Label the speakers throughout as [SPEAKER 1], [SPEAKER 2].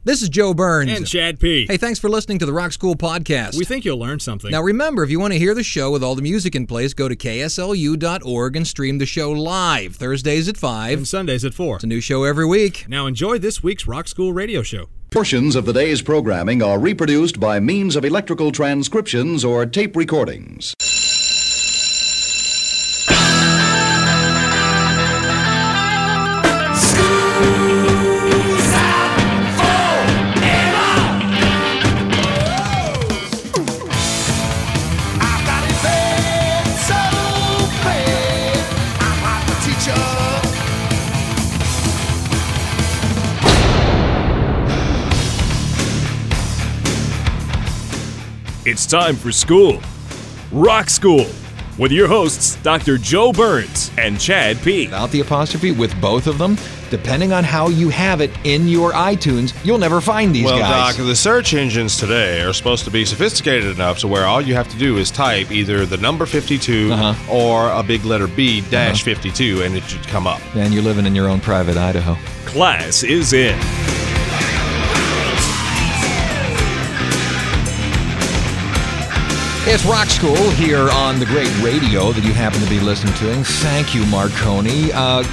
[SPEAKER 1] This is Joe Burns.
[SPEAKER 2] And Chad P.
[SPEAKER 1] Hey, thanks for listening to the Rock School Podcast.
[SPEAKER 2] We think you'll learn something.
[SPEAKER 1] Now remember, if you want to hear the show with all the music in place, go to kslu.org and stream the show live, Thursdays at 5.
[SPEAKER 2] And Sundays at 4.
[SPEAKER 1] It's a new show every week.
[SPEAKER 2] Now enjoy this week's Rock School radio show.
[SPEAKER 3] Portions of the day's programming are reproduced by means of electrical transcriptions or tape recordings.
[SPEAKER 4] It's time for school. Rock School. With your hosts, Dr. Joe Burns and Chad P.
[SPEAKER 5] Without the apostrophe, with both of them, depending on how you have it in your iTunes, you'll never find these guys.
[SPEAKER 6] Well, Doc, the search engines today are supposed to be sophisticated enough to where all you have to do is type either the number 52 or a big letter B dash 52, and it should come up.
[SPEAKER 5] And you're living in your own private Idaho.
[SPEAKER 4] Class is in.
[SPEAKER 5] It's Rock School here on the great radio that you happen to be listening to. And thank you, Marconi.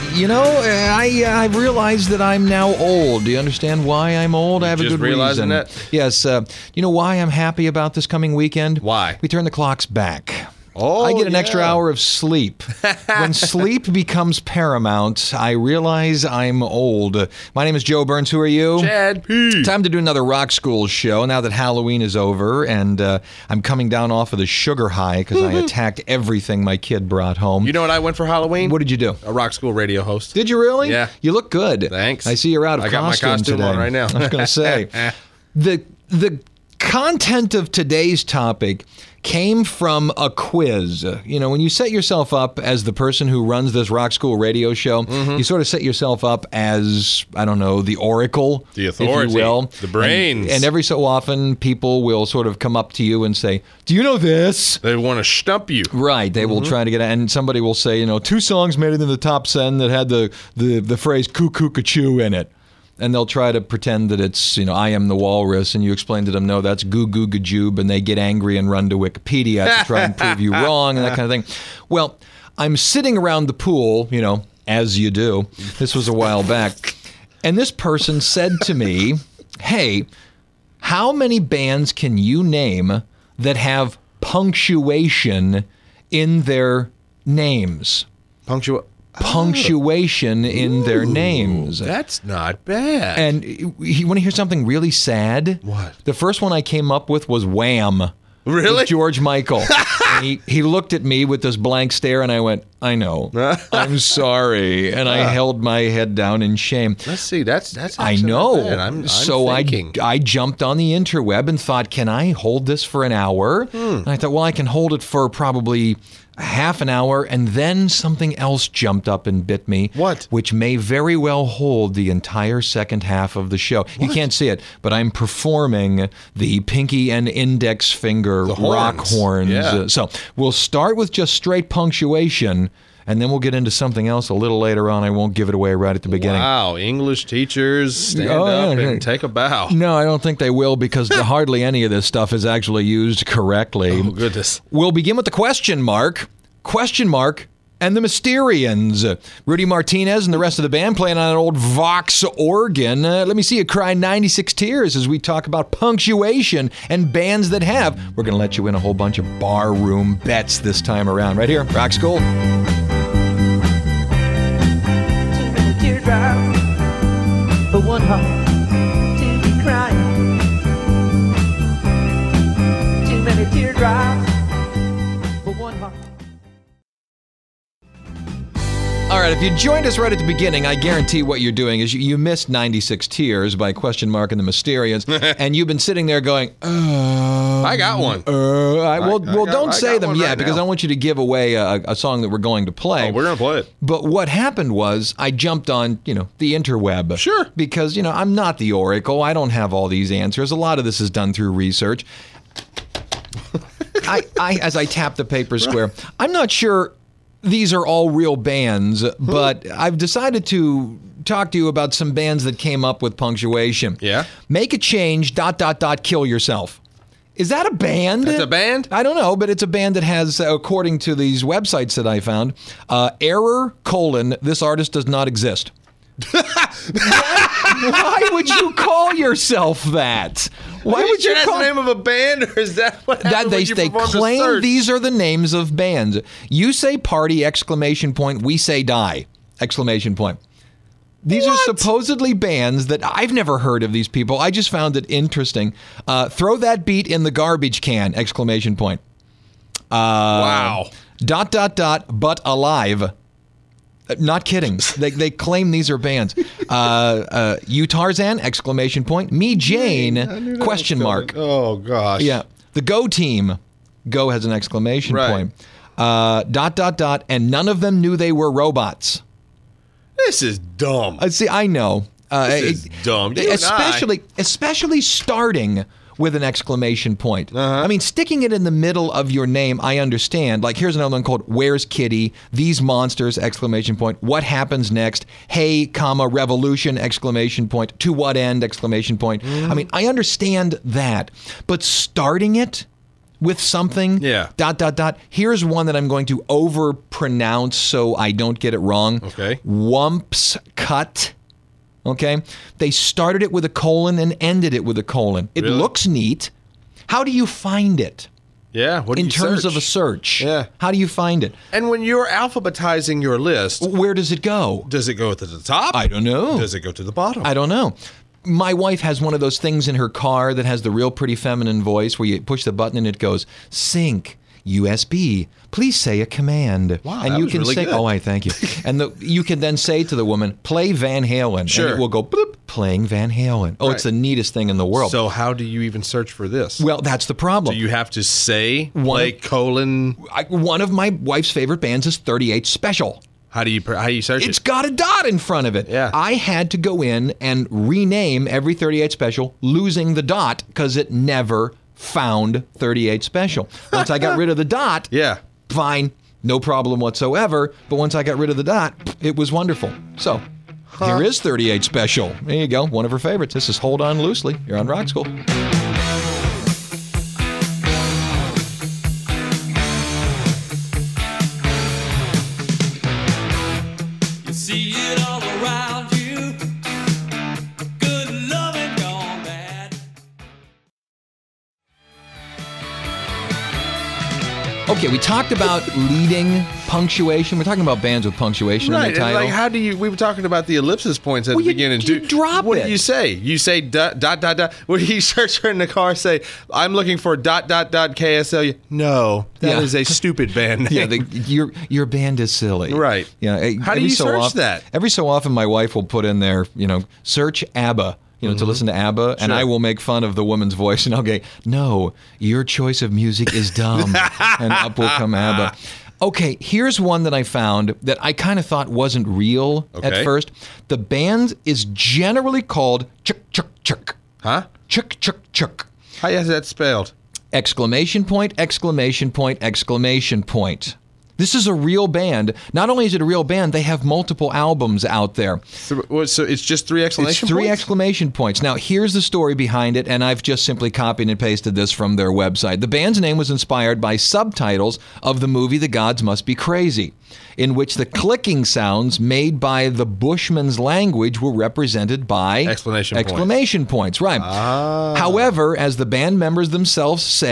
[SPEAKER 5] I realized that I'm now old. Do you understand why I'm old? I have a good reason.
[SPEAKER 6] That?
[SPEAKER 5] Yes. You know why I'm happy about this coming weekend?
[SPEAKER 6] Why?
[SPEAKER 5] We turn the clocks back.
[SPEAKER 6] Oh,
[SPEAKER 5] I get an extra hour of sleep. When sleep becomes paramount, I realize I'm old. My name is Joe Burns. Who are you?
[SPEAKER 6] Chad P.
[SPEAKER 5] Time to do another Rock School show now that Halloween is over, and I'm coming down off of the sugar high because I attacked everything my kid brought home.
[SPEAKER 6] You know what I went for Halloween?
[SPEAKER 5] What did you do?
[SPEAKER 6] A Rock School radio host.
[SPEAKER 5] Did you really?
[SPEAKER 6] Yeah.
[SPEAKER 5] You look good.
[SPEAKER 6] Thanks.
[SPEAKER 5] I see you're out of costume
[SPEAKER 6] I got my costume
[SPEAKER 5] today.
[SPEAKER 6] on right now.
[SPEAKER 5] I was going to say, the content of today's topic came from a quiz. You know, when you set yourself up as the person who runs this Rock School radio show, you sort of set yourself up as, I don't know, the oracle,
[SPEAKER 6] the authority,
[SPEAKER 5] if you will.
[SPEAKER 6] The brains.
[SPEAKER 5] And every so often, people will sort of come up to you and say, do you know this?
[SPEAKER 6] They want to stump you.
[SPEAKER 5] Right. They will try to get it. And somebody will say, you know, 2 songs made it in the top 10 that had the phrase coo-coo-ca-choo in it. And they'll try to pretend that it's, you know, I am the walrus, and you explain to them, no, that's goo goo gajoob, and they get angry and run to Wikipedia to try and prove you wrong and that kind of thing. Well, I'm sitting around the pool, you know, as you do. This was a while back. And this person said to me, hey, how many bands can you name that have punctuation in their names? Punctuation in their names.
[SPEAKER 6] That's not bad.
[SPEAKER 5] And you want to hear something really sad?
[SPEAKER 6] What?
[SPEAKER 5] The first one I came up with was Wham!
[SPEAKER 6] Really?
[SPEAKER 5] With George Michael. And he looked at me with this blank stare, and I went, I know. I'm sorry. And I held my head down in shame.
[SPEAKER 6] Let's see. That's
[SPEAKER 5] I know.
[SPEAKER 6] Not bad. I'm
[SPEAKER 5] so
[SPEAKER 6] thinking.
[SPEAKER 5] I jumped on the interweb and thought, can I hold this for an hour? And I thought, well, I can hold it for probably half an hour, and then something else jumped up and bit me.
[SPEAKER 6] What?
[SPEAKER 5] Which may very well hold the entire second half of the show. What? You can't see it, but I'm performing the pinky and index finger rock horns.
[SPEAKER 6] Yeah.
[SPEAKER 5] So we'll start with just straight punctuation, and then we'll get into something else a little later on. I won't give it away right at the beginning.
[SPEAKER 6] Wow, English teachers, stand up and take a bow.
[SPEAKER 5] No, I don't think they will, because hardly any of this stuff is actually used correctly.
[SPEAKER 6] Oh, goodness.
[SPEAKER 5] We'll begin with the question mark, and the Mysterians. Rudy Martinez and the rest of the band playing on an old Vox organ. Let me see you cry 96 tears as we talk about punctuation and bands that have. We're going to let you win a whole bunch of barroom bets this time around. Right here, Rock School.
[SPEAKER 7] Teardrops for one heart to be crying. Too many teardrops for one heart.
[SPEAKER 5] All right, if you joined us right at the beginning, I guarantee what you're doing is you missed 96 Tears by Question Mark and the Mysterians, and you've been sitting there going,
[SPEAKER 6] I got one.
[SPEAKER 5] Don't say them yet,
[SPEAKER 6] right
[SPEAKER 5] because
[SPEAKER 6] now.
[SPEAKER 5] I want you to give away a song that we're going to play.
[SPEAKER 6] Oh, we're going to play it.
[SPEAKER 5] But what happened was I jumped on, the interweb.
[SPEAKER 6] Sure.
[SPEAKER 5] Because, I'm not the oracle. I don't have all these answers. A lot of this is done through research. As I tap the paper square, I'm not sure these are all real bands, but I've decided to talk to you about some bands that came up with punctuation.
[SPEAKER 6] Yeah.
[SPEAKER 5] Make a change, ... kill yourself. Is that a band?
[SPEAKER 6] That's a band?
[SPEAKER 5] I don't know, but it's a band that has, according to these websites that I found, error, : this artist does not exist. Why would you call yourself that? Why would you
[SPEAKER 6] that's
[SPEAKER 5] call
[SPEAKER 6] the name of a band, or is that what happened
[SPEAKER 5] that
[SPEAKER 6] when you
[SPEAKER 5] they
[SPEAKER 6] performed a
[SPEAKER 5] claim
[SPEAKER 6] search?
[SPEAKER 5] these are the names of bands. You say party, ! We say die, ! These are supposedly bands that I've never heard of these people. I just found it interesting. Throw that beat in the garbage can, !
[SPEAKER 6] Wow. ...
[SPEAKER 5] but alive. Not kidding. They claim these are bands. You Tarzan, ! Me Jane, ?
[SPEAKER 6] Oh, gosh.
[SPEAKER 5] Yeah. The Go Team. Go has an exclamation
[SPEAKER 6] Right.
[SPEAKER 5] point. ... And none of them knew they were robots.
[SPEAKER 6] This is dumb.
[SPEAKER 5] See, I know.
[SPEAKER 6] This is dumb. You and
[SPEAKER 5] Especially starting with an exclamation point. I mean, sticking it in the middle of your name, I understand. Like, here's another one called Where's Kitty? These Monsters! What happens next? Hey, revolution! To what end? ! I mean, I understand that. But starting it with something, ... Here's one that I'm going to overpronounce so I don't get it wrong.
[SPEAKER 6] Okay.
[SPEAKER 5] Wumps cut. Okay? They started it with a colon and ended it with a colon. It
[SPEAKER 6] Really?
[SPEAKER 5] looks neat. How do you find it?
[SPEAKER 6] Yeah. What do
[SPEAKER 5] In
[SPEAKER 6] you
[SPEAKER 5] terms
[SPEAKER 6] search?
[SPEAKER 5] of a search.
[SPEAKER 6] Yeah.
[SPEAKER 5] How do you find it?
[SPEAKER 6] And when you're alphabetizing your list,
[SPEAKER 5] Where does it go?
[SPEAKER 6] does it go to the top?
[SPEAKER 5] I don't know.
[SPEAKER 6] Does it go to the bottom?
[SPEAKER 5] I don't know. My wife has one of those things in her car that has the real pretty feminine voice where you push the button and it goes, sync, USB, please say a command.
[SPEAKER 6] Wow,
[SPEAKER 5] and
[SPEAKER 6] that
[SPEAKER 5] you
[SPEAKER 6] was
[SPEAKER 5] can
[SPEAKER 6] really
[SPEAKER 5] say,
[SPEAKER 6] good.
[SPEAKER 5] oh, I thank you. And you can then say to the woman, play Van Halen.
[SPEAKER 6] Sure.
[SPEAKER 5] And it will go, bloop, playing Van Halen. Oh, it's the neatest thing in the world.
[SPEAKER 6] So how do you even search for this?
[SPEAKER 5] Well, that's the problem.
[SPEAKER 6] Do you have to say,
[SPEAKER 5] One- One of my wife's favorite bands is 38 Special.
[SPEAKER 6] How do you search
[SPEAKER 5] It's
[SPEAKER 6] it?
[SPEAKER 5] got a dot in front of it.
[SPEAKER 6] Yeah.
[SPEAKER 5] I had to go in and rename every 38 Special, losing the dot because it never found 38 Special. Once I got rid of the dot,
[SPEAKER 6] Yeah.
[SPEAKER 5] fine, no problem whatsoever. But once I got rid of the dot, it was wonderful. So here is 38 Special. There you go, one of her favorites. This is Hold On Loosely. You're on Rock School.
[SPEAKER 8] See it all around you. Good loving gone bad.
[SPEAKER 5] Okay, we talked about leading punctuation. We're talking about bands with punctuation in
[SPEAKER 6] Right.
[SPEAKER 5] the
[SPEAKER 6] And
[SPEAKER 5] title.
[SPEAKER 6] like, how do you? We were talking about the ellipsis points at
[SPEAKER 5] Well,
[SPEAKER 6] the
[SPEAKER 5] you-
[SPEAKER 6] beginning.
[SPEAKER 5] you drop
[SPEAKER 6] What
[SPEAKER 5] it.
[SPEAKER 6] do you say? You say ... What do you search for in the car? Say, I'm looking for ... KSL. No, that is
[SPEAKER 5] Yeah.
[SPEAKER 6] a stupid band name.
[SPEAKER 5] Yeah, your band is silly.
[SPEAKER 6] Right.
[SPEAKER 5] Yeah.
[SPEAKER 6] How do
[SPEAKER 5] every
[SPEAKER 6] you
[SPEAKER 5] so
[SPEAKER 6] search
[SPEAKER 5] often,
[SPEAKER 6] that?
[SPEAKER 5] Every so often, my wife will put in there, search ABBA. To listen to ABBA, and I will make fun of the woman's voice, and I'll go, no, your choice of music is dumb, and up will come ABBA. Okay, here's one that I found that I kind of thought wasn't real at
[SPEAKER 6] Okay.
[SPEAKER 5] first. The band is generally called Chuk Chuk Chuk.
[SPEAKER 6] Huh?
[SPEAKER 5] Chuk Chuk Chuk.
[SPEAKER 6] How is that spelled? !
[SPEAKER 5] This is a real band. Not only is it a real band, they have multiple albums out there.
[SPEAKER 6] So it's just three exclamation
[SPEAKER 5] It's three
[SPEAKER 6] points?
[SPEAKER 5] exclamation points. Now, here's the story behind it, and I've just simply copied and pasted this from their website. The band's name was inspired by subtitles of the movie The Gods Must Be Crazy, in which the clicking sounds made by the Bushman's language were represented by
[SPEAKER 6] Exclamation
[SPEAKER 5] points. Right. However, as the band members themselves say, !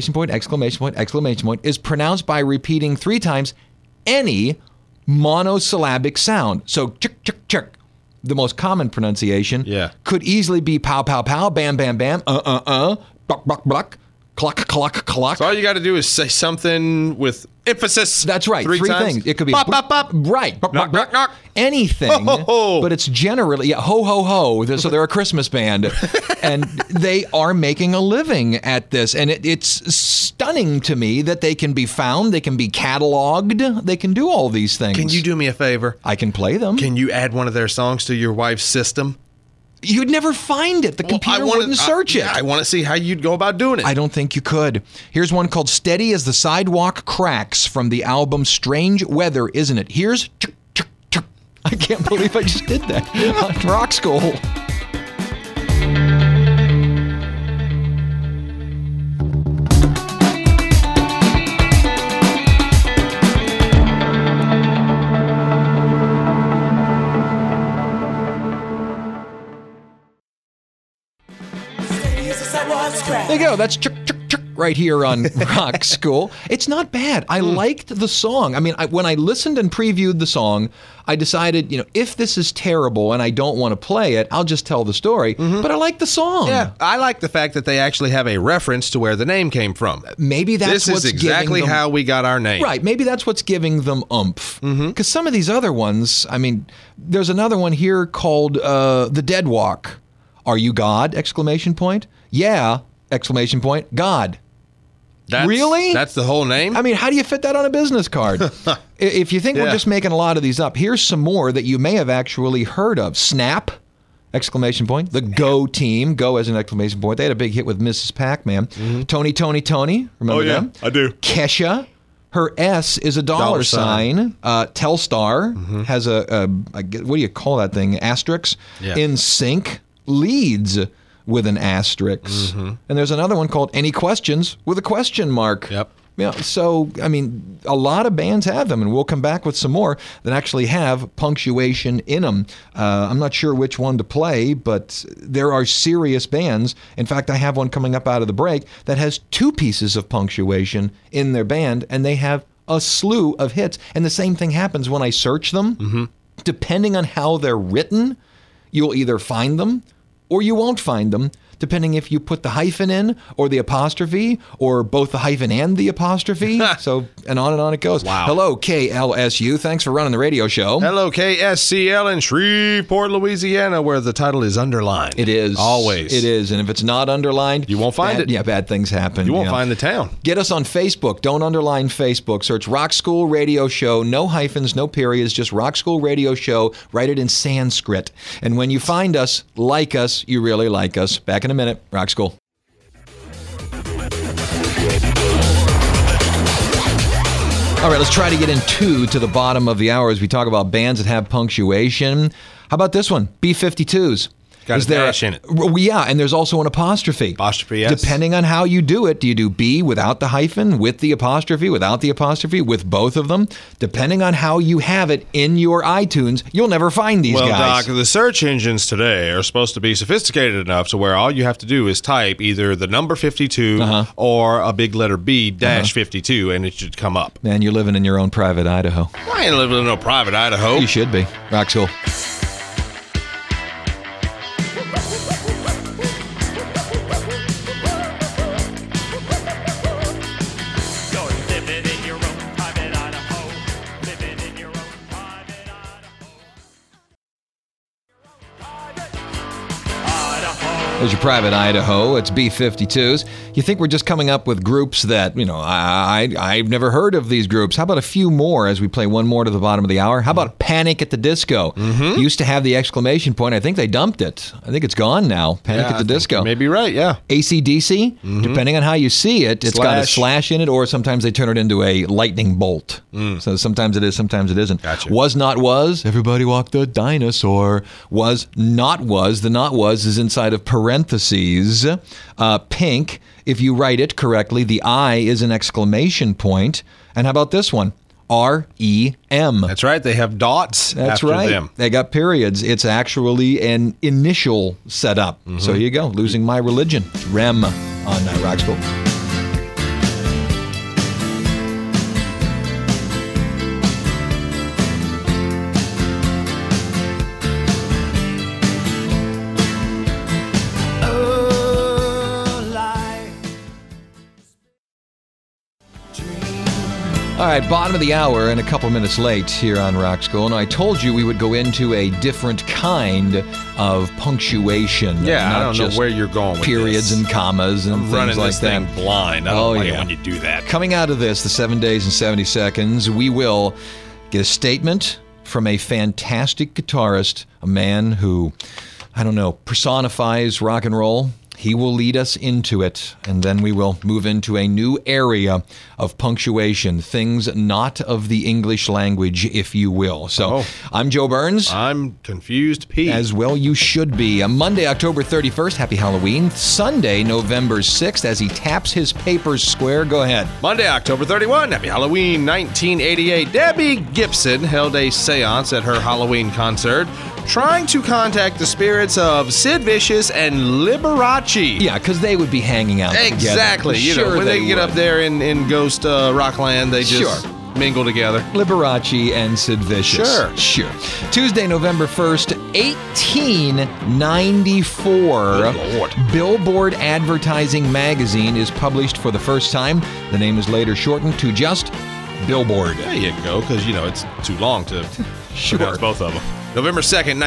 [SPEAKER 5] Is pronounced by repeating 3 times any monosyllabic sound. So, chuk, chuk, chuk. The most common pronunciation could easily be pow, pow, pow, bam, bam, bam, buck, buck, buck, cluck, cluck, cluck.
[SPEAKER 6] So all you got to do is say something with emphasis.
[SPEAKER 5] That's right.
[SPEAKER 6] 3
[SPEAKER 5] Three
[SPEAKER 6] times.
[SPEAKER 5] things. It could be
[SPEAKER 6] bop, bop, bop.
[SPEAKER 5] Right.
[SPEAKER 6] Knock, knock, knock.
[SPEAKER 5] Anything.
[SPEAKER 6] Ho, ho, ho.
[SPEAKER 5] But it's generally ho ho ho. So they're a Christmas band, and they are making a living at this. And it's stunning to me that they can be found, they can be cataloged, they can do all these things.
[SPEAKER 6] Can you do me a favor?
[SPEAKER 5] I can play them.
[SPEAKER 6] Can you add one of their songs to your wife's system?
[SPEAKER 5] You'd never find it. The computer wouldn't search it.
[SPEAKER 6] I want to see how you'd go about doing it.
[SPEAKER 5] I don't think you could. Here's one called Steady as the Sidewalk Cracks from the album Strange Weather, Isn't It? Here's chuk, chuk, chuk. I can't believe I just did that on Rock School. There you go. That's right here on Rock School. It's not bad. I liked the song. I mean, when I listened and previewed the song, I decided, if this is terrible and I don't want to play it, I'll just tell the story. But I like the song.
[SPEAKER 6] Yeah, I like the fact that they actually have a reference to where the name came from.
[SPEAKER 5] Maybe that's
[SPEAKER 6] This is exactly how we got our name.
[SPEAKER 5] Right. Maybe that's what's giving them oomph. Because some of these other ones, I mean, there's another one here called The Dead Walk. Are you God? Exclamation point. Yeah. Exclamation point. God. Really?
[SPEAKER 6] That's the whole name?
[SPEAKER 5] I mean, how do you fit that on a business card? If you think we're just making a lot of these up, here's some more that you may have actually heard of. Snap, exclamation point. The Go Team, Go as an exclamation point. They had a big hit with Mrs. Pac-Man. Tony, remember them?
[SPEAKER 6] I do.
[SPEAKER 5] Kesha, her S is a dollar sign. Telstar has a what do you call that thing? Asterisk.
[SPEAKER 6] Yeah.
[SPEAKER 5] In Sync leads with an asterisk. And there's another one called Any Questions with a question mark.
[SPEAKER 6] Yep.
[SPEAKER 5] So, I mean, a lot of bands have them, and we'll come back with some more that actually have punctuation in them. I'm not sure which one to play, but there are serious bands. In fact, I have one coming up out of the break that has 2 pieces of punctuation in their band, and they have a slew of hits. And the same thing happens when I search them. Depending on how they're written, you'll either find them or you won't find them, depending if you put the hyphen in or the apostrophe or both the hyphen and the apostrophe. So, and on it goes.
[SPEAKER 6] Wow.
[SPEAKER 5] Hello, KLSU. Thanks for running the radio show.
[SPEAKER 6] Hello, KSCL in Shreveport, Louisiana, where the title is underlined.
[SPEAKER 5] It is.
[SPEAKER 6] Always.
[SPEAKER 5] It is. And if it's not underlined,
[SPEAKER 6] you won't find it.
[SPEAKER 5] Yeah, bad things happen.
[SPEAKER 6] You won't find the town.
[SPEAKER 5] Get us on Facebook. Don't underline Facebook. Search Rock School Radio Show. No hyphens, no periods, just Rock School Radio Show. Write it in Sanskrit. And when you find us, like us, you really like us. Back in a minute. Rock School. All right, let's try to get to the bottom of the hour as we talk about bands that have punctuation. How about this one? B-52s.
[SPEAKER 6] Got a dash in it.
[SPEAKER 5] Yeah, and there's also an apostrophe.
[SPEAKER 6] Apostrophe, yes.
[SPEAKER 5] Depending on how you do it, do you do B without the hyphen, with the apostrophe, without the apostrophe, with both of them? Depending on how you have it in your iTunes, you'll never find these guys.
[SPEAKER 6] Well, Doc, the search engines today are supposed to be sophisticated enough to where all you have to do is type either the number 52 or a big letter B dash 52, and it should come up.
[SPEAKER 5] Man, you're living in your own private Idaho.
[SPEAKER 6] I ain't living in no private Idaho.
[SPEAKER 5] You should be. Rock School. There's your private Idaho. It's B-52s. You think we're just coming up with groups that, I've never heard of these groups. How about a few more as we play one more to the bottom of the hour? How about Panic at the Disco? Used to have the exclamation point. I think they dumped it. I think it's gone now. Panic at the Disco.
[SPEAKER 6] Maybe right, yeah.
[SPEAKER 5] AC/DC, depending on how you see it, it's got a slash in it, or sometimes they turn it into a lightning bolt. So sometimes it is, sometimes it isn't.
[SPEAKER 6] Gotcha.
[SPEAKER 5] Was not was, everybody walked the dinosaur. Was not was, the not was is inside of parentheses. Pink, if you write it correctly, the I is an exclamation point. And how about this one? R-E-M.
[SPEAKER 6] That's right. They have dots
[SPEAKER 5] That's
[SPEAKER 6] after
[SPEAKER 5] right.
[SPEAKER 6] them.
[SPEAKER 5] They got periods. It's actually an initial setup. So here you go. Losing My Religion. REM on Rock School. All right, bottom of the hour and a couple minutes late here on Rock School. And I told you we would go into a different kind of punctuation.
[SPEAKER 6] Yeah,
[SPEAKER 5] not
[SPEAKER 6] I don't
[SPEAKER 5] just
[SPEAKER 6] know where you're going with
[SPEAKER 5] periods
[SPEAKER 6] this.
[SPEAKER 5] and commas and things
[SPEAKER 6] Running
[SPEAKER 5] like
[SPEAKER 6] this
[SPEAKER 5] that.
[SPEAKER 6] thing blind. I don't like it when you do that.
[SPEAKER 5] Coming out of this, the 7 days and 70 seconds, we will get a statement from a fantastic guitarist, a man who, personifies rock and roll. He will lead us into it, and then we will move into a new area of punctuation, things not of the English language, if you will. So I'm Joe Burns.
[SPEAKER 6] I'm Confused Pete.
[SPEAKER 5] As well you should be. Monday, October 31st, happy Halloween. Sunday, November 6th, as he taps his papers square. Go ahead.
[SPEAKER 6] Monday, October 31, happy Halloween, 1988. Debbie Gibson held a seance at her Halloween concert, trying to contact the spirits of Sid Vicious and Liberace.
[SPEAKER 5] Yeah, because they would be hanging out
[SPEAKER 6] Exactly.
[SPEAKER 5] together.
[SPEAKER 6] You
[SPEAKER 5] Sure
[SPEAKER 6] know, when they get
[SPEAKER 5] would.
[SPEAKER 6] up there in Ghost Rockland, they just mingle together.
[SPEAKER 5] Liberace and Sid Vicious. Sure. Tuesday, November 1st, 1894.
[SPEAKER 6] Good Lord.
[SPEAKER 5] Billboard Advertising Magazine is published for the first time. The name is later shortened to just Billboard.
[SPEAKER 6] There you go, because, it's too long to pronounce both of them. November 2nd,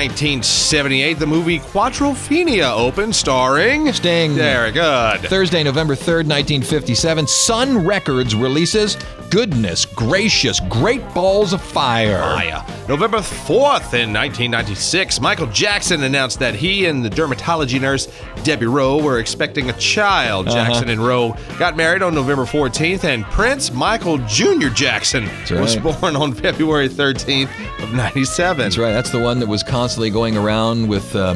[SPEAKER 6] 1978, the movie Quadrophenia opened, starring
[SPEAKER 5] Sting.
[SPEAKER 6] Very good.
[SPEAKER 5] Thursday, November 3rd, 1957, Sun Records releases Goodness Gracious, Great Balls of Fire.
[SPEAKER 6] November 4th, in 1996, Michael Jackson announced that he and the dermatology nurse Debbie Rowe were expecting a child. Jackson and Rowe got married on November 14th, and Prince Michael Jr. Jackson was born on February 13th of 97.
[SPEAKER 5] That's right. That's the one that was constantly going around with a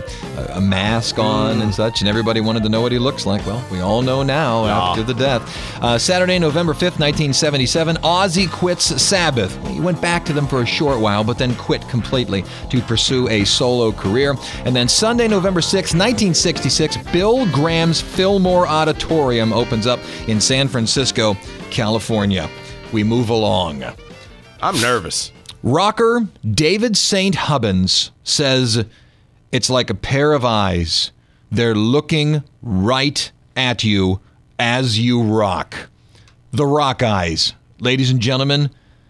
[SPEAKER 5] mask on and such, and everybody wanted to know what he looks like. Well, we all know now after the death. Saturday, November 5th, 1977, Ozzy quits Sabbath. He went back to them for a short while, but then quit completely to pursue a solo career. And then Sunday, November 6th, 1966, Bill Graham's Fillmore Auditorium opens up in San Francisco, California. We move along.
[SPEAKER 6] I'm nervous.
[SPEAKER 5] Rocker David St. Hubbins says, "It's like a pair of eyes. They're looking right at you as you rock." The rock eyes. Ladies and gentlemen,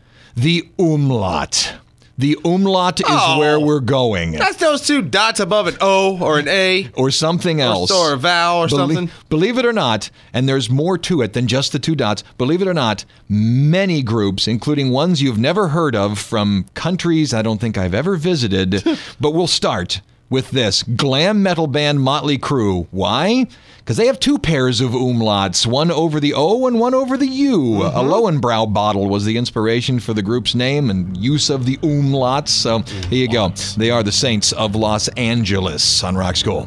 [SPEAKER 5] the umlaut. The umlaut is where we're going.
[SPEAKER 6] That's those two dots above an O or an A.
[SPEAKER 5] Or something else.
[SPEAKER 6] Or a vowel or something.
[SPEAKER 5] Believe it or not, and there's more to it than just the two dots, believe it or not, many groups, including ones you've never heard of from countries I don't think I've ever visited, but we'll start with this. Glam metal band Motley Crue. Why? Because they have two pairs of umlauts, one over the O and one over the U. A Lowenbrau bottle was the inspiration for the group's name and use of the umlauts. So here you go. They are the Saints of Los Angeles on Rock School.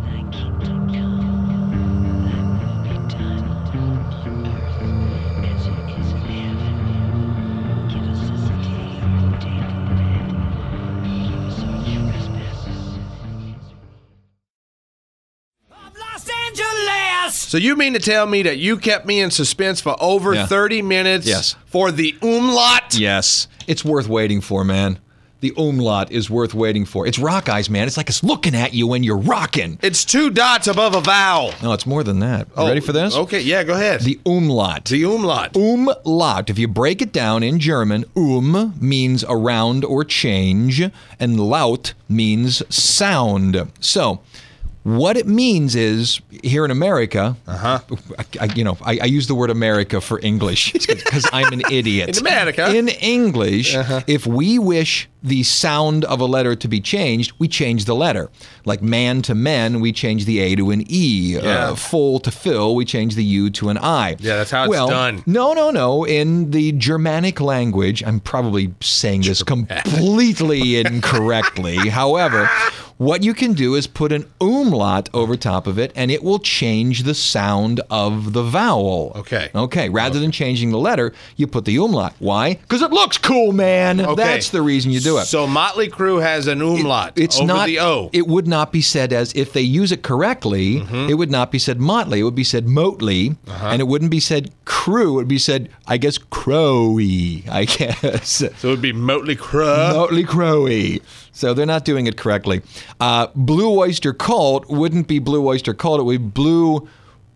[SPEAKER 6] So you mean to tell me that you kept me in suspense for over 30 minutes for the umlaut?
[SPEAKER 5] Yes. It's worth waiting for, man. The umlaut is worth waiting for. It's rock eyes, man. It's like it's looking at you when you're rocking.
[SPEAKER 6] It's two dots above a vowel.
[SPEAKER 5] No, it's more than that. You ready for this?
[SPEAKER 6] Okay, yeah, go ahead.
[SPEAKER 5] The umlaut.
[SPEAKER 6] The umlaut.
[SPEAKER 5] Umlaut. If you break it down in German, means around or change, and laut means sound. So, what it means is, here in America, I use the word America for English because I'm an idiot.
[SPEAKER 6] In America.
[SPEAKER 5] In English, if we wish the sound of a letter to be changed, we change the letter. Like man to men, we change the A to an E. Full to fill, we change the U to an I.
[SPEAKER 6] Yeah, that's how it's done.
[SPEAKER 5] No. In the Germanic language, I'm probably saying this completely incorrectly. However, what you can do is put an umlaut over top of it, and it will change the sound of the vowel. Okay. Rather than changing the letter, you put the umlaut. Why? Because it looks cool, man.
[SPEAKER 6] Okay.
[SPEAKER 5] That's the reason you do it.
[SPEAKER 6] So Motley Crue has an umlaut
[SPEAKER 5] It's
[SPEAKER 6] over
[SPEAKER 5] not
[SPEAKER 6] the O.
[SPEAKER 5] It would not be said as, if they use it correctly, it would not be said Motley. It would be said Motley, and it wouldn't be said Crew. It would be said, I guess, Crowy, I guess.
[SPEAKER 6] So it would be Motley Crue.
[SPEAKER 5] Motley Crowy. So they're not doing it correctly. Blue Oyster Cult wouldn't be Blue Oyster Cult. It would be Blue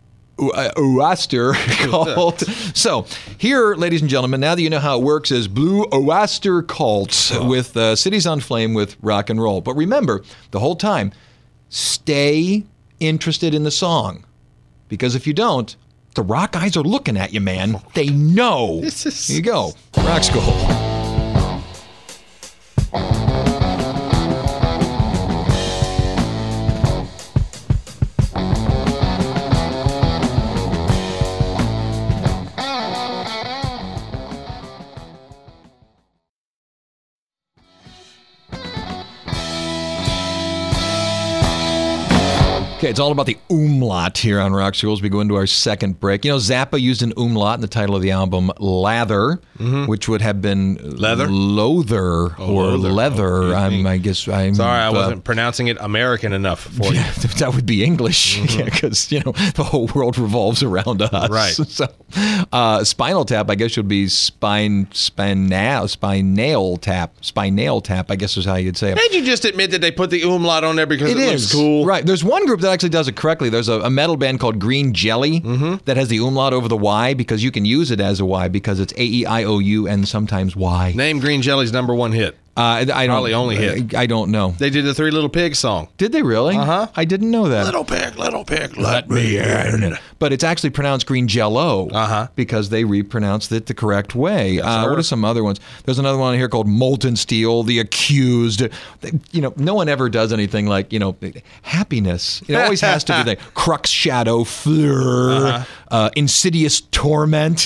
[SPEAKER 5] Oyster Cult. So here, ladies and gentlemen, now that you know how it works, is Blue Oyster Cult with Cities on Flame with rock and roll. But remember, the whole time, stay interested in the song. Because if you don't, the rock eyes are looking at you, man. They know. Here you go. Rock School. Okay, it's all about the umlaut here on Rock School as we go into our second break. You know, Zappa used an umlaut in the title of the album, Lather, which would have been
[SPEAKER 6] Leather?
[SPEAKER 5] Loather or
[SPEAKER 6] Loather.
[SPEAKER 5] Leather.
[SPEAKER 6] Oh,
[SPEAKER 5] I'm
[SPEAKER 6] Sorry, I wasn't pronouncing it American enough for you.
[SPEAKER 5] Yeah, that would be English, because the whole world revolves around us.
[SPEAKER 6] Right.
[SPEAKER 5] So, Spinal Tap, I guess, should be spinal tap. Spinal Tap, I guess is how you'd say it.
[SPEAKER 6] Did you just admit that they put the umlaut on there because it
[SPEAKER 5] is
[SPEAKER 6] looks cool?
[SPEAKER 5] Right. There's one group that actually does it correctly. There's a metal band called Green Jelly that has the umlaut over the Y because you can use it as a Y because it's A-E-I-O-U and sometimes Y.
[SPEAKER 6] Name Green Jelly's number one hit.
[SPEAKER 5] I don't,
[SPEAKER 6] Probably only hit.
[SPEAKER 5] I don't know.
[SPEAKER 6] They did the Three Little Pigs song.
[SPEAKER 5] Did they really?
[SPEAKER 6] Uh-huh.
[SPEAKER 5] I didn't know that.
[SPEAKER 6] Little pig, let me in.
[SPEAKER 5] But it's actually pronounced Green Jello because they repronounced it the correct way. What are some other ones? There's another one here called Molten Steel, The Accused. No one ever does anything like, happiness. It always has to be the Crux Shadow, Fleur, Insidious Torment.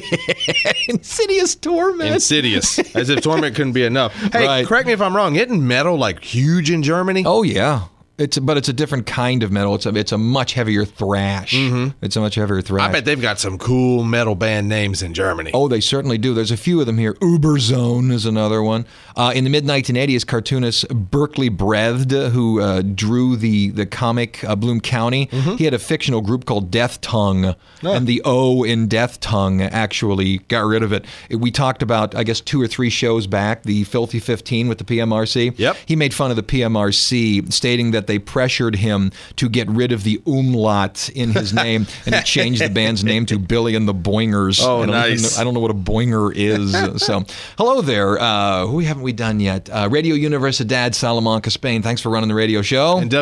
[SPEAKER 5] Insidious Torment.
[SPEAKER 6] Insidious. As if torment couldn't be enough. Hey,
[SPEAKER 5] Right.
[SPEAKER 6] correct me if I'm wrong. Isn't metal like huge in Germany?
[SPEAKER 5] Oh, yeah. But it's a different kind of metal. It's a much heavier thrash. It's a much heavier thrash.
[SPEAKER 6] I bet they've got some cool metal band names in Germany.
[SPEAKER 5] Oh, they certainly do. There's a few of them here. Uberzone is another one. In the mid-1980s, cartoonist Berkeley Breathed, who drew the comic Bloom County, he had a fictional group called Death Tongue, and the O in Death Tongue actually got rid of it. We talked about, I guess, 2 or 3 shows back, the Filthy 15 with the PMRC.
[SPEAKER 6] Yep.
[SPEAKER 5] He made fun of the PMRC, stating that they pressured him to get rid of the umlaut in his name, and he changed the band's name to Billy and the Boingers.
[SPEAKER 6] Oh,
[SPEAKER 5] I don't know what a boinger is. So, hello there. Who haven't we done yet? Radio Universidad Salamanca, Spain. Thanks for running the radio show.
[SPEAKER 6] And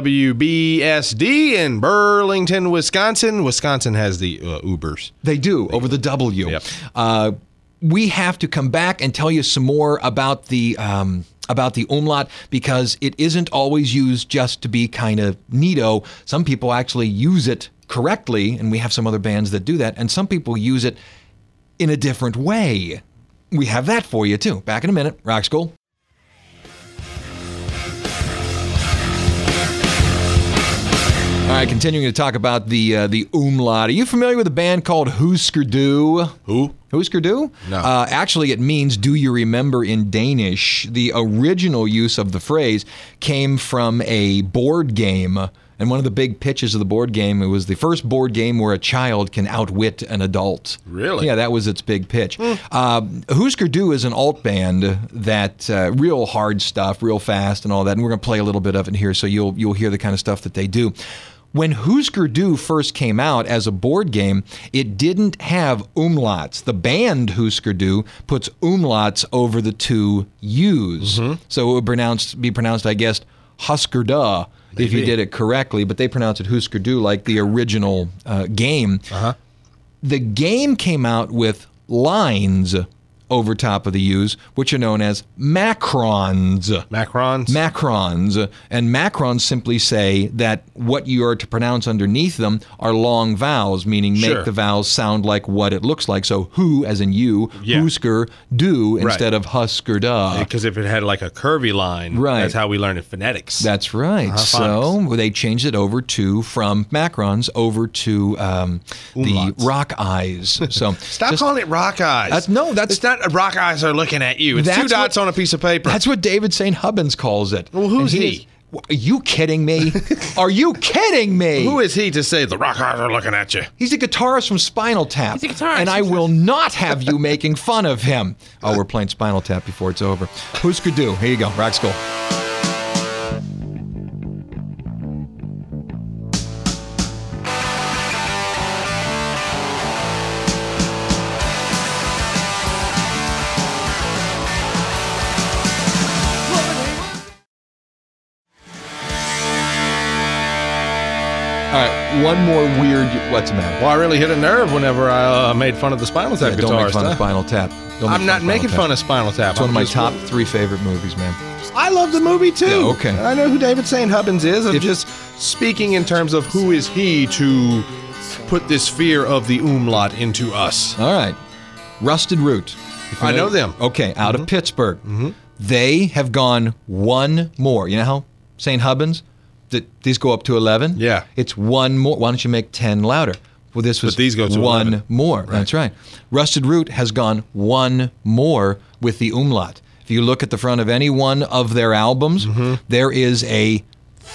[SPEAKER 6] WBSD in Burlington, Wisconsin. Wisconsin has the Ubers.
[SPEAKER 5] They do, over the W.
[SPEAKER 6] Yep.
[SPEAKER 5] We have to come back and tell you some more about the umlaut, because it isn't always used just to be kind of neato. Some people actually use it correctly, and we have some other bands that do that, and some people use it in a different way. We have that for you, too. Back in a minute. Rock School. All right, continuing to talk about the umlaut. Are you familiar with a band called Husker Du?
[SPEAKER 6] Who?
[SPEAKER 5] Husker Du?
[SPEAKER 6] No.
[SPEAKER 5] Actually, it means "do you remember" in Danish. The original use of the phrase came from a board game. And one of the big pitches of the board game, it was the first board game where a child can outwit an adult.
[SPEAKER 6] Really?
[SPEAKER 5] Yeah, that was its big pitch. Husker Du is an alt band that real hard stuff, real fast and all that. And we're going to play a little bit of it here so you'll hear the kind of stuff that they do. When Husker Du first came out as a board game, it didn't have umlauts. The band Husker Du puts umlauts over the 2 U's. So it would be pronounced, I guess, Husker Du if you did it correctly, but they pronounce it Husker Du like the original game. The game came out with lines over top of the U's, which are known as macrons.
[SPEAKER 6] Macrons?
[SPEAKER 5] Macrons. And macrons simply say that what you are to pronounce underneath them are long vowels, meaning make the vowels sound like what it looks like. So who, as in you, Husker Du, instead of Husker Du.
[SPEAKER 6] Because if it had like a curvy line, that's how we learn in phonetics.
[SPEAKER 5] That's right. So they changed it over from macrons over to the rock eyes. So
[SPEAKER 6] Stop calling it rock eyes.
[SPEAKER 5] It's
[SPEAKER 6] not rock eyes are looking at you. It's 2 dots on a piece of paper.
[SPEAKER 5] That's what David St. Hubbins calls it.
[SPEAKER 6] Well, who's he?
[SPEAKER 5] Are you kidding me? Are you kidding me?
[SPEAKER 6] Who is he to say the rock eyes are looking at you?
[SPEAKER 5] He's a guitarist from Spinal Tap.
[SPEAKER 6] He's a guitarist.
[SPEAKER 5] And I will not have you making fun of him. Oh, we're playing Spinal Tap before it's over. Husker Du. Here you go. Rock School. All right, one more weird. What's the matter?
[SPEAKER 6] Well, I really hit a nerve whenever I made fun of the Spinal Tap guitarist.
[SPEAKER 5] Don't make fun of Spinal Tap.
[SPEAKER 6] I'm not making fun of Spinal Tap.
[SPEAKER 5] It's one of my top 3 favorite movies, man.
[SPEAKER 6] I love the movie too.
[SPEAKER 5] Yeah, okay.
[SPEAKER 6] I know who David St. Hubbins is. I'm just speaking in terms of who is he to put this fear of the umlaut into us.
[SPEAKER 5] All right. Rusted Root.
[SPEAKER 6] I know them.
[SPEAKER 5] Okay, out of Pittsburgh. They have gone one more. You know how St. Hubbins? These go up to 11?
[SPEAKER 6] Yeah.
[SPEAKER 5] It's one more. Why don't you make 10 louder? Well, this was
[SPEAKER 6] But these go to
[SPEAKER 5] one
[SPEAKER 6] 11.
[SPEAKER 5] more. That's right. Rusted Root has gone one more with the umlaut. If you look at the front of any one of their albums, there is a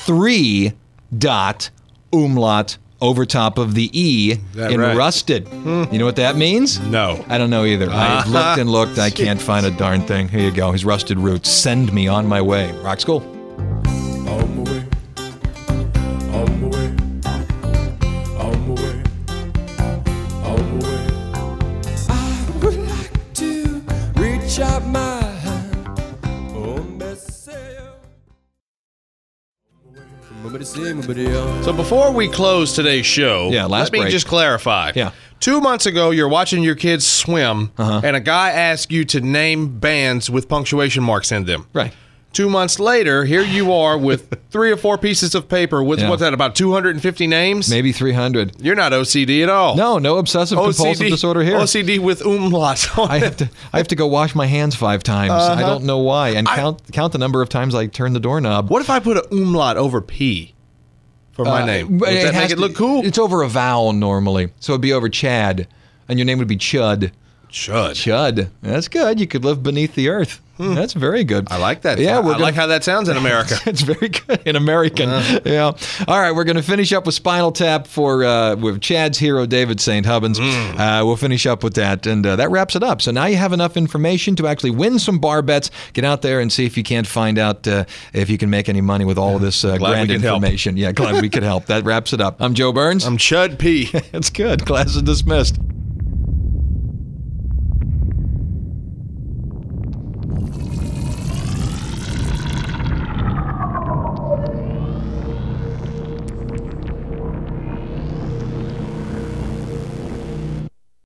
[SPEAKER 5] 3-dot umlaut over top of the E
[SPEAKER 6] That
[SPEAKER 5] in
[SPEAKER 6] right?
[SPEAKER 5] Rusted. You know what that means?
[SPEAKER 6] No.
[SPEAKER 5] I don't know either. I've looked and looked. I can't find a darn thing. Here you go. His Rusted Roots. Send me on my way. Rock School.
[SPEAKER 8] On my way, on my way, on my way, on my way. I would like to reach out my hand. Oh,
[SPEAKER 6] So before we close today's show,
[SPEAKER 5] Yeah, last
[SPEAKER 6] let me
[SPEAKER 5] break.
[SPEAKER 6] just clarify.
[SPEAKER 5] Yeah.
[SPEAKER 6] 2 months ago, you're watching your kids swim, and a guy asked you to name bands with punctuation marks in them.
[SPEAKER 5] Right.
[SPEAKER 6] 2 months later, here you are with 3 or 4 pieces of paper with,
[SPEAKER 5] Yeah.
[SPEAKER 6] what's that, about 250 names?
[SPEAKER 5] Maybe 300.
[SPEAKER 6] You're not OCD at all.
[SPEAKER 5] No obsessive compulsive disorder here.
[SPEAKER 6] OCD with umlauts on
[SPEAKER 5] I
[SPEAKER 6] it.
[SPEAKER 5] have to go wash my hands 5 times. I don't know why, and count the number of times I turn the doorknob.
[SPEAKER 6] What if I put an umlaut over P for my name? Would that
[SPEAKER 5] has
[SPEAKER 6] make it
[SPEAKER 5] to-
[SPEAKER 6] look cool?
[SPEAKER 5] It's over a vowel normally, so it'd be over Chad, and your name would be Chud.
[SPEAKER 6] Chud.
[SPEAKER 5] Chud. That's good. You could live beneath the earth. That's very good.
[SPEAKER 6] I like that.
[SPEAKER 5] Yeah,
[SPEAKER 6] I
[SPEAKER 5] we're
[SPEAKER 6] like how that sounds in America.
[SPEAKER 5] It's very good in American. Yeah. All right, we're going to finish up with Spinal Tap for with Chad's hero, David St. Hubbins. We'll finish up with that, and that wraps it up. So now you have enough information to actually win some bar bets. Get out there and see if you can't find out if you can make any money with all of this grand
[SPEAKER 6] we could help.
[SPEAKER 5] information. Yeah, glad we could help. That wraps it up. I'm Joe Burns.
[SPEAKER 6] I'm Chud P.
[SPEAKER 5] It's good. Class is dismissed.